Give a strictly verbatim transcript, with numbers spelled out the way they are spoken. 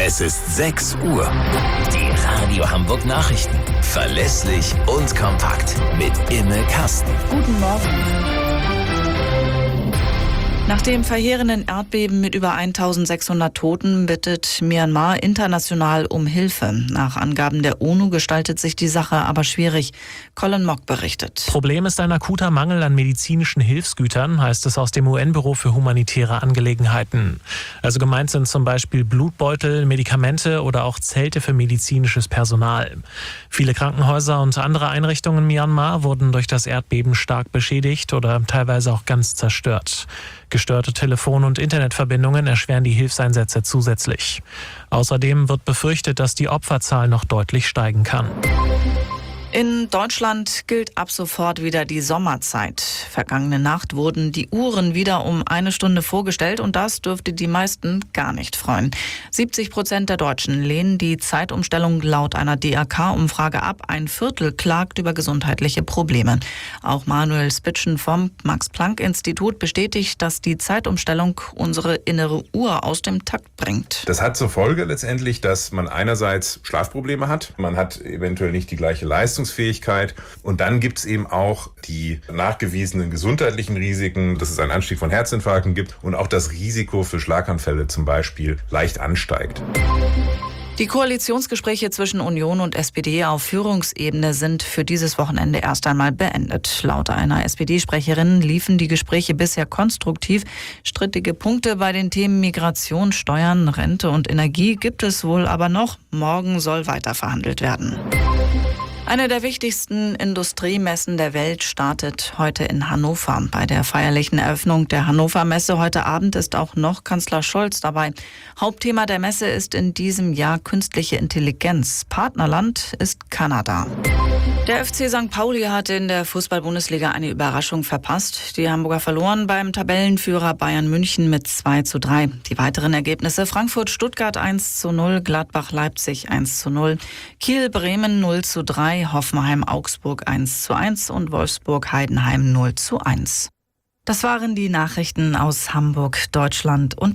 Es ist sechs Uhr. Die Radio Hamburg Nachrichten. Verlässlich und kompakt mit Imme Kasten. Guten Morgen. Nach dem verheerenden Erdbeben mit über eintausendsechshundert Toten bittet Myanmar international um Hilfe. Nach Angaben der UNO gestaltet sich die Sache aber schwierig. Colin Mock berichtet. Problem ist ein akuter Mangel an medizinischen Hilfsgütern, heißt es aus dem U N-Büro für humanitäre Angelegenheiten. Also gemeint sind zum Beispiel Blutbeutel, Medikamente oder auch Zelte für medizinisches Personal. Viele Krankenhäuser und andere Einrichtungen in Myanmar wurden durch das Erdbeben stark beschädigt oder teilweise auch ganz zerstört. Gestörte Telefon- und Internetverbindungen erschweren die Hilfseinsätze zusätzlich. Außerdem wird befürchtet, dass die Opferzahl noch deutlich steigen kann. In Deutschland gilt ab sofort wieder die Sommerzeit. Vergangene Nacht wurden die Uhren wieder um eine Stunde vorgestellt und das dürfte die meisten gar nicht freuen. siebzig Prozent der Deutschen lehnen die Zeitumstellung laut einer D A K-Umfrage ab. Ein Viertel klagt über gesundheitliche Probleme. Auch Manuel Spitschen vom Max-Planck-Institut bestätigt, dass die Zeitumstellung unsere innere Uhr aus dem Takt bringt. Das hat zur Folge letztendlich, dass man einerseits Schlafprobleme hat. Man hat eventuell nicht die gleiche Leistung. Und dann gibt es eben auch die nachgewiesenen gesundheitlichen Risiken, dass es einen Anstieg von Herzinfarkten gibt und auch das Risiko für Schlaganfälle zum Beispiel leicht ansteigt. Die Koalitionsgespräche zwischen Union und S P D auf Führungsebene sind für dieses Wochenende erst einmal beendet. Laut einer S P D-Sprecherin liefen die Gespräche bisher konstruktiv. Strittige Punkte bei den Themen Migration, Steuern, Rente und Energie gibt es wohl aber noch. Morgen soll weiter verhandelt werden. Eine der wichtigsten Industriemessen der Welt startet heute in Hannover. Bei der feierlichen Eröffnung der Hannover Messe heute Abend ist auch noch Kanzler Scholz dabei. Hauptthema der Messe ist in diesem Jahr künstliche Intelligenz. Partnerland ist Kanada. Der F C Sankt Pauli hat in der Fußball-Bundesliga eine Überraschung verpasst. Die Hamburger verloren beim Tabellenführer Bayern München mit zwei zu drei. Die weiteren Ergebnisse: Frankfurt-Stuttgart eins zu null, Gladbach-Leipzig eins zu null, Kiel-Bremen null zu drei, Hoffenheim-Augsburg eins zu eins und Wolfsburg-Heidenheim null zu eins. Das waren die Nachrichten aus Hamburg, Deutschland und